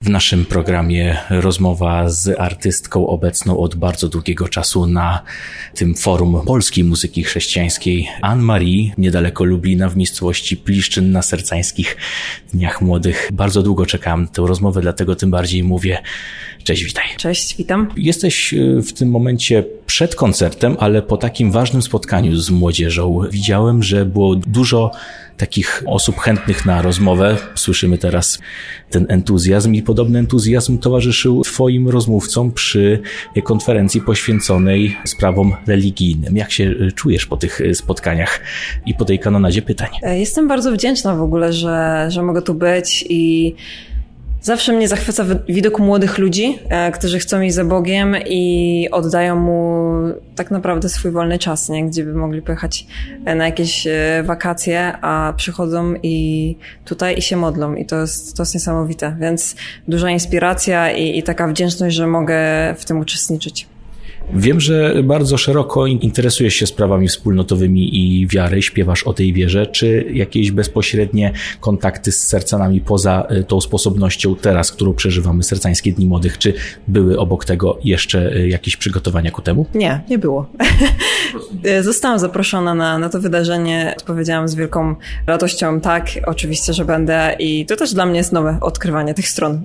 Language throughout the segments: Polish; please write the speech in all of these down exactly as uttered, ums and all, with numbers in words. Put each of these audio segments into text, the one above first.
W naszym programie rozmowa z artystką obecną od bardzo długiego czasu na tym forum polskiej muzyki chrześcijańskiej Anne-Marie, niedaleko Lublina w miejscowości Pliszczyn na Sercańskich Dniach Młodych. Bardzo długo czekałem na tę rozmowę, dlatego tym bardziej mówię cześć, witaj. Cześć, witam. Jesteś w tym momencie przed koncertem, ale po takim ważnym spotkaniu z młodzieżą. Widziałem, że było dużo takich osób chętnych na rozmowę. Słyszymy teraz ten entuzjazm i podobny entuzjazm towarzyszył twoim rozmówcom przy konferencji poświęconej sprawom religijnym. Jak się czujesz po tych spotkaniach i po tej kanonadzie pytań? Jestem bardzo wdzięczna w ogóle, że, że mogę tu być i zawsze mnie zachwyca widok młodych ludzi, którzy chcą iść za Bogiem i oddają Mu tak naprawdę swój wolny czas, nie? Gdzie by mogli pojechać na jakieś wakacje, a przychodzą i tutaj i się modlą i to jest, to jest niesamowite, więc duża inspiracja i, i taka wdzięczność, że mogę w tym uczestniczyć. Wiem, że bardzo szeroko interesujesz się sprawami wspólnotowymi i wiary, śpiewasz o tej wierze. Czy jakieś bezpośrednie kontakty z sercanami poza tą sposobnością teraz, którą przeżywamy, Sercańskie Dni Młodych, czy były obok tego jeszcze jakieś przygotowania ku temu? Nie, nie było. Zostałam zaproszona na, na to wydarzenie. Odpowiedziałam z wielką radością tak, oczywiście, że będę i to też dla mnie jest nowe odkrywanie tych stron.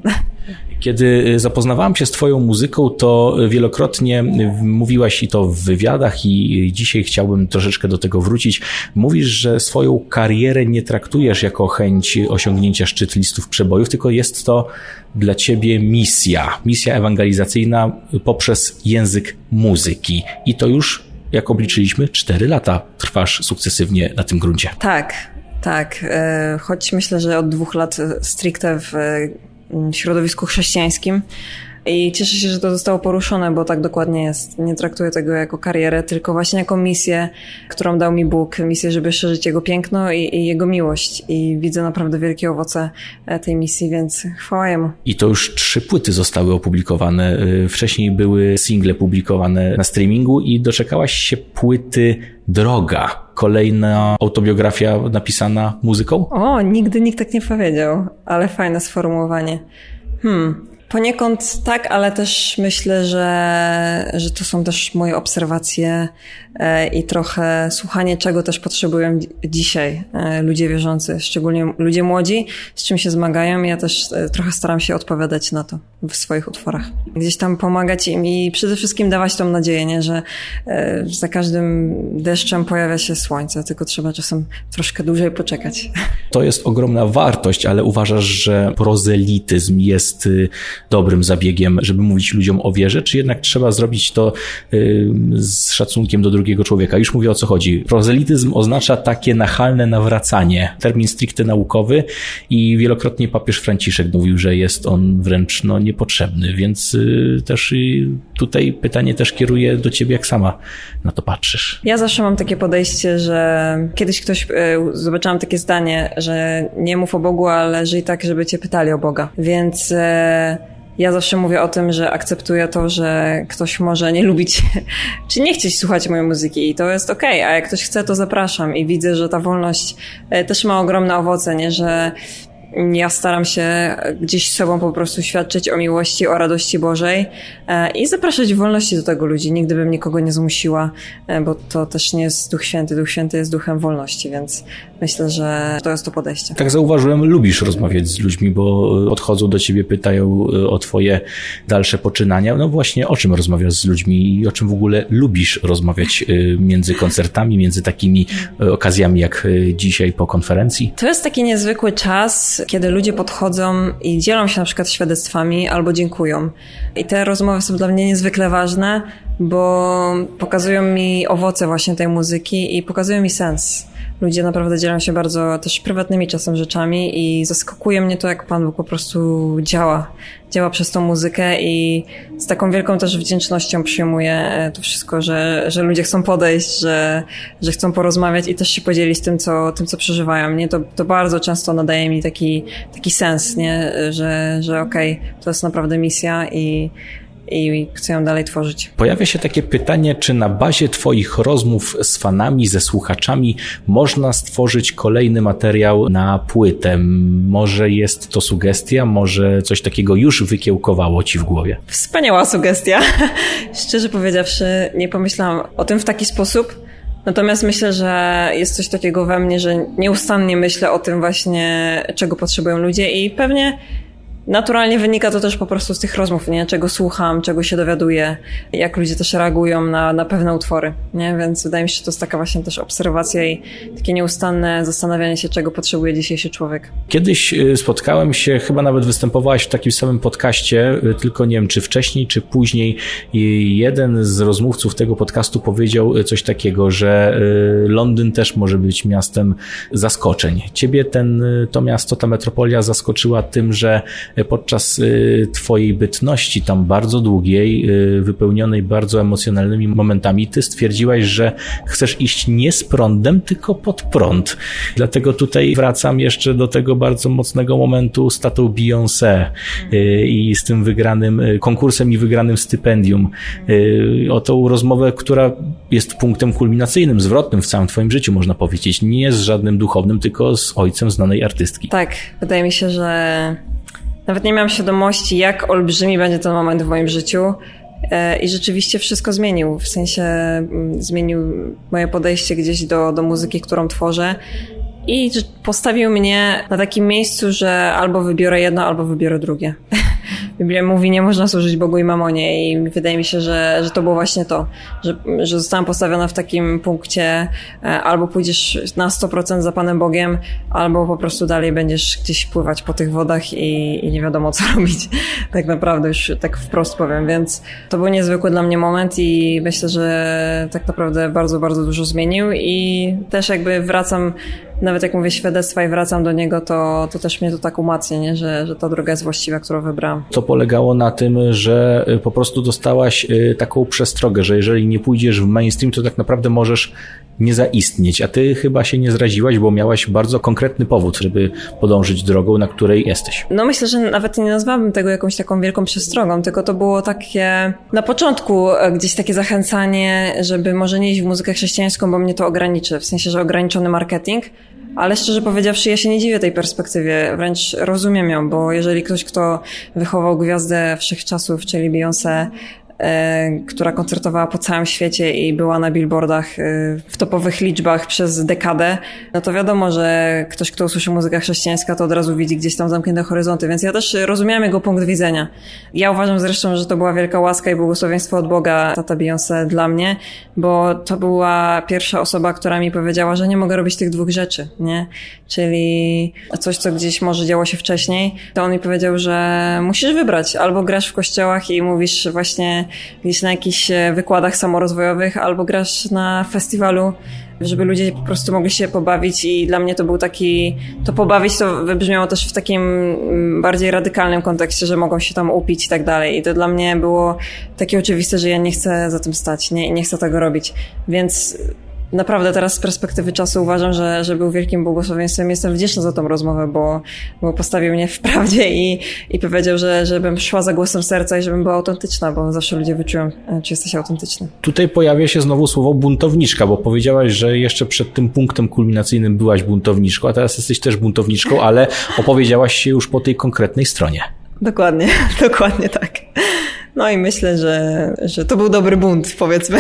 Kiedy zapoznawałam się z twoją muzyką, to wielokrotnie mówiłaś i to w wywiadach i dzisiaj chciałbym troszeczkę do tego wrócić. Mówisz, że swoją karierę nie traktujesz jako chęć osiągnięcia szczyt listów przebojów, tylko jest to dla ciebie misja, misja ewangelizacyjna poprzez język muzyki. I to już, jak obliczyliśmy, cztery lata trwasz sukcesywnie na tym gruncie. Tak, tak. Choć myślę, że od dwóch lat stricte w środowisku chrześcijańskim i cieszę się, że to zostało poruszone, bo tak dokładnie jest. Nie traktuję tego jako karierę, tylko właśnie jako misję, którą dał mi Bóg. Misję, żeby szerzyć Jego piękno i, i Jego miłość. I widzę naprawdę wielkie owoce tej misji, więc chwała Jemu. I to już trzy płyty zostały opublikowane. Wcześniej były single publikowane na streamingu i doczekałaś się płyty Droga. Kolejna autobiografia napisana muzyką? O, nigdy nikt tak nie powiedział, ale fajne sformułowanie. Hmm... Poniekąd tak, ale też myślę, że, że to są też moje obserwacje i trochę słuchanie, czego też potrzebują dzisiaj ludzie wierzący, szczególnie ludzie młodzi, z czym się zmagają. Ja też trochę staram się odpowiadać na to w swoich utworach. Gdzieś tam pomagać im i przede wszystkim dawać tą nadzieję, nie? Że za każdym deszczem pojawia się słońce, tylko trzeba czasem troszkę dłużej poczekać. To jest ogromna wartość, ale uważasz, że prozelityzm jest dobrym zabiegiem, żeby mówić ludziom o wierze, czy jednak trzeba zrobić to y, z szacunkiem do drugiego człowieka? Już mówię, o co chodzi. Prozelityzm oznacza takie nachalne nawracanie. Termin stricte naukowy i wielokrotnie papież Franciszek mówił, że jest on wręcz no, niepotrzebny, więc y, też y, tutaj pytanie też kieruję do ciebie, jak sama na to patrzysz. Ja zawsze mam takie podejście, że kiedyś ktoś, y, zobaczyłam takie zdanie, że nie mów o Bogu, ale żyj tak, żeby cię pytali o Boga. Więc y, ja zawsze mówię o tym, że akceptuję to, że ktoś może nie lubić, czy nie chcieć słuchać mojej muzyki i to jest okej, a jak ktoś chce, to zapraszam i widzę, że ta wolność też ma ogromne owoce, nie, że ja staram się gdzieś sobą po prostu świadczyć o miłości, o radości Bożej i zapraszać w wolności do tego ludzi. Nigdy bym nikogo nie zmusiła, bo to też nie jest Duch Święty. Duch Święty jest duchem wolności, więc myślę, że to jest to podejście. Tak zauważyłem, lubisz rozmawiać z ludźmi, bo podchodzą do ciebie, pytają o twoje dalsze poczynania. No właśnie, o czym rozmawiasz z ludźmi i o czym w ogóle lubisz rozmawiać między koncertami, między takimi okazjami jak dzisiaj po konferencji? To jest taki niezwykły czas, kiedy ludzie podchodzą i dzielą się na przykład świadectwami albo dziękują. I te rozmowy są dla mnie niezwykle ważne, bo pokazują mi owoce właśnie tej muzyki i pokazują mi sens. Ludzie naprawdę dzielą się bardzo też prywatnymi czasem rzeczami i zaskakuje mnie to, jak Pan Bóg po prostu działa. Działa przez tą muzykę i z taką wielką też wdzięcznością przyjmuję to wszystko, że, że ludzie chcą podejść, że, że chcą porozmawiać i też się podzielić tym, co, tym, co przeżywają. Nie? To, to bardzo często nadaje mi taki, taki sens, nie? Że, że okej, okay, to jest naprawdę misja i i chcę ją dalej tworzyć. Pojawia się takie pytanie, czy na bazie twoich rozmów z fanami, ze słuchaczami można stworzyć kolejny materiał na płytę? Może jest to sugestia, może coś takiego już wykiełkowało ci w głowie? Wspaniała sugestia. Szczerze powiedziawszy, nie pomyślałam o tym w taki sposób. Natomiast myślę, że jest coś takiego we mnie, że nieustannie myślę o tym właśnie, czego potrzebują ludzie i pewnie naturalnie wynika to też po prostu z tych rozmów, nie? Czego słucham, czego się dowiaduję, jak ludzie też reagują na, na pewne utwory, nie? Więc wydaje mi się, że to jest taka właśnie też obserwacja i takie nieustanne zastanawianie się, czego potrzebuje dzisiejszy człowiek. Kiedyś spotkałem się, chyba nawet występowałaś w takim samym podcaście, tylko nie wiem, czy wcześniej, czy później. I jeden z rozmówców tego podcastu powiedział coś takiego, że Londyn też może być miastem zaskoczeń. Ciebie ten, to miasto, ta metropolia zaskoczyła tym, że podczas twojej bytności tam bardzo długiej, wypełnionej bardzo emocjonalnymi momentami, ty stwierdziłaś, że chcesz iść nie z prądem, tylko pod prąd. Dlatego tutaj wracam jeszcze do tego bardzo mocnego momentu z tatą Beyoncé i z tym wygranym konkursem i wygranym stypendium. O tą rozmowę, która jest punktem kulminacyjnym, zwrotnym w całym twoim życiu, można powiedzieć. Nie z żadnym duchownym, tylko z ojcem znanej artystki. Tak, wydaje mi się, że nawet nie miałam świadomości, jak olbrzymi będzie ten moment w moim życiu i rzeczywiście wszystko zmienił. W sensie zmienił moje podejście gdzieś do, do muzyki, którą tworzę i postawił mnie na takim miejscu, że albo wybiorę jedno, albo wybiorę drugie. Biblia mówi, nie można służyć Bogu i mamonie i wydaje mi się, że, że to było właśnie to, że, że zostałam postawiona w takim punkcie albo pójdziesz na sto procent za Panem Bogiem, albo po prostu dalej będziesz gdzieś pływać po tych wodach i, i nie wiadomo co robić. Tak naprawdę już tak wprost powiem, więc to był niezwykły dla mnie moment i myślę, że tak naprawdę bardzo, bardzo dużo zmienił i też jakby wracam, nawet jak mówię świadectwa i wracam do niego, to, to też mnie to tak umacnia, nie? Że, że ta droga jest właściwa, którą wybrałam. To polegało na tym, że po prostu dostałaś taką przestrogę, że jeżeli nie pójdziesz w mainstream, to tak naprawdę możesz nie zaistnieć, a ty chyba się nie zraziłaś, bo miałaś bardzo konkretny powód, żeby podążyć drogą, na której jesteś. No myślę, że nawet nie nazwałabym tego jakąś taką wielką przestrogą, tylko to było takie na początku gdzieś takie zachęcanie, żeby może nie iść w muzykę chrześcijańską, bo mnie to ograniczy, w sensie, że ograniczony marketing. Ale szczerze powiedziawszy, ja się nie dziwię tej perspektywie, wręcz rozumiem ją, bo jeżeli ktoś, kto wychował gwiazdę wszechczasów, czyli Beyoncé, e, która koncertowała po całym świecie i była na billboardach e, w topowych liczbach przez dekadę, no to wiadomo, że ktoś, kto usłyszy muzykę chrześcijańską, to od razu widzi gdzieś tam zamknięte horyzonty, więc ja też rozumiałam jego punkt widzenia. Ja uważam zresztą, że to była wielka łaska i błogosławieństwo od Boga, tata Beyoncé dla mnie, bo to była pierwsza osoba, która mi powiedziała, że nie mogę robić tych dwóch rzeczy, nie? Czyli coś, co gdzieś może działo się wcześniej, to on mi powiedział, że musisz wybrać, albo grasz w kościołach i mówisz właśnie gdzieś na jakichś wykładach samorozwojowych, albo grasz na festiwalu, żeby ludzie po prostu mogli się pobawić i dla mnie to był taki, to pobawić to wybrzmiało też w takim bardziej radykalnym kontekście, że mogą się tam upić i tak dalej i to dla mnie było takie oczywiste, że ja nie chcę za tym stać, nie, nie chcę tego robić, więc naprawdę teraz z perspektywy czasu uważam, że, że był wielkim błogosławieństwem. Jestem wdzięczna za tą rozmowę, bo, bo postawił mnie w prawdzie i, i powiedział, że żebym szła za głosem serca i żebym była autentyczna, bo zawsze ludzie wyczują, czy jesteś autentyczny. Tutaj pojawia się znowu słowo buntowniczka, bo powiedziałaś, że jeszcze przed tym punktem kulminacyjnym byłaś buntowniczką, a teraz jesteś też buntowniczką, ale opowiedziałaś się już po tej konkretnej stronie. Dokładnie, dokładnie tak. No i myślę, że, że to był dobry bunt, powiedzmy.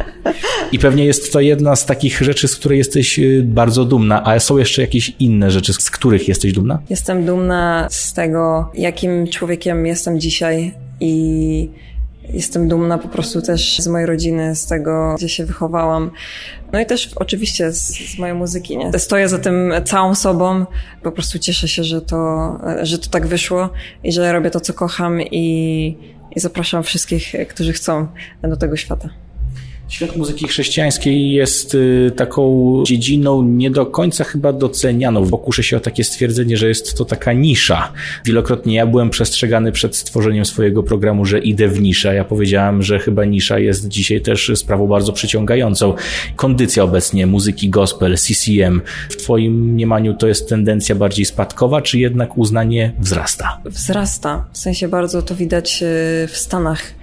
I pewnie jest to jedna z takich rzeczy, z której jesteś bardzo dumna, a są jeszcze jakieś inne rzeczy, z których jesteś dumna? Jestem dumna z tego, jakim człowiekiem jestem dzisiaj i jestem dumna po prostu też z mojej rodziny, z tego, gdzie się wychowałam. No i też oczywiście z, z mojej muzyki, nie? Stoję za tym całą sobą, po prostu cieszę się, że to, że to tak wyszło i że robię to, co kocham i, i zapraszam wszystkich, którzy chcą do tego świata. Świat muzyki chrześcijańskiej jest taką dziedziną nie do końca chyba docenianą. Pokuszę się o takie stwierdzenie, że jest to taka nisza. Wielokrotnie ja byłem przestrzegany przed stworzeniem swojego programu, że idę w niszę. Ja powiedziałem, że chyba nisza jest dzisiaj też sprawą bardzo przyciągającą. Kondycja obecnie muzyki gospel, C C M. W twoim mniemaniu to jest tendencja bardziej spadkowa, czy jednak uznanie wzrasta? Wzrasta. W sensie bardzo to widać w Stanach.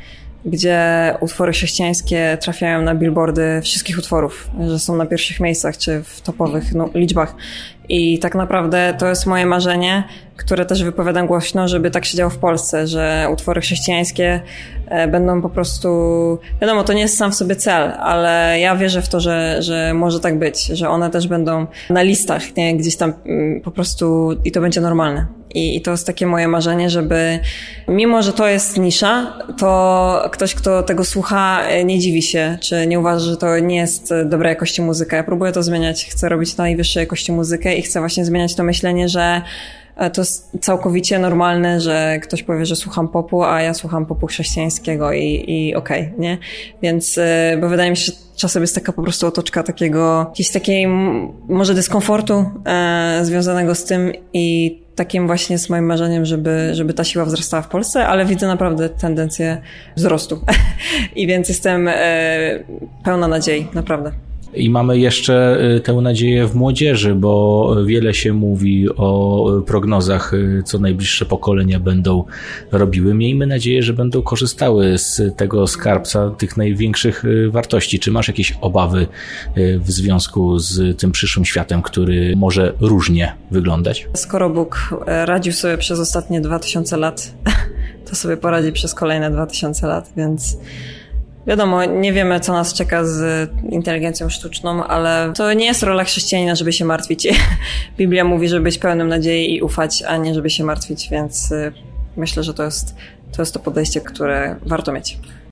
gdzie utwory chrześcijańskie trafiają na billboardy wszystkich utworów, że są na pierwszych miejscach czy w topowych no, liczbach. I tak naprawdę to jest moje marzenie, które też wypowiadam głośno, żeby tak się działo w Polsce, że utwory chrześcijańskie będą po prostu, wiadomo, to nie jest sam w sobie cel, ale ja wierzę w to, że, że może tak być, że one też będą na listach, nie, gdzieś tam po prostu i to będzie normalne. I, I to jest takie moje marzenie, żeby mimo, że to jest nisza, to ktoś, kto tego słucha, nie dziwi się, czy nie uważa, że to nie jest dobrej jakości muzyka. Ja próbuję to zmieniać, chcę robić najwyższej jakości muzykę i chcę właśnie zmieniać to myślenie, że to jest całkowicie normalne, że ktoś powie, że słucham popu, a ja słucham popu chrześcijańskiego i, i okej, okay, nie? Więc, bo wydaje mi się, że czasem jest taka po prostu otoczka takiego, jakiejś takiej może dyskomfortu e, związanego z tym i takim właśnie jest moim marzeniem, żeby, żeby ta siła wzrastała w Polsce, ale widzę naprawdę tendencję wzrostu. I więc jestem e, pełna nadziei, naprawdę. I mamy jeszcze tę nadzieję w młodzieży, bo wiele się mówi o prognozach, co najbliższe pokolenia będą robiły. Miejmy nadzieję, że będą korzystały z tego skarbca tych największych wartości. Czy masz jakieś obawy w związku z tym przyszłym światem, który może różnie wyglądać? Skoro Bóg radził sobie przez ostatnie dwa tysiące lat, to sobie poradzi przez kolejne dwa tysiące lat, więc wiadomo, nie wiemy, co nas czeka z inteligencją sztuczną, ale to nie jest rola chrześcijanina, żeby się martwić. Biblia mówi, żeby być pełnym nadziei i ufać, a nie żeby się martwić, więc myślę, że to jest to, jest to podejście, które warto mieć.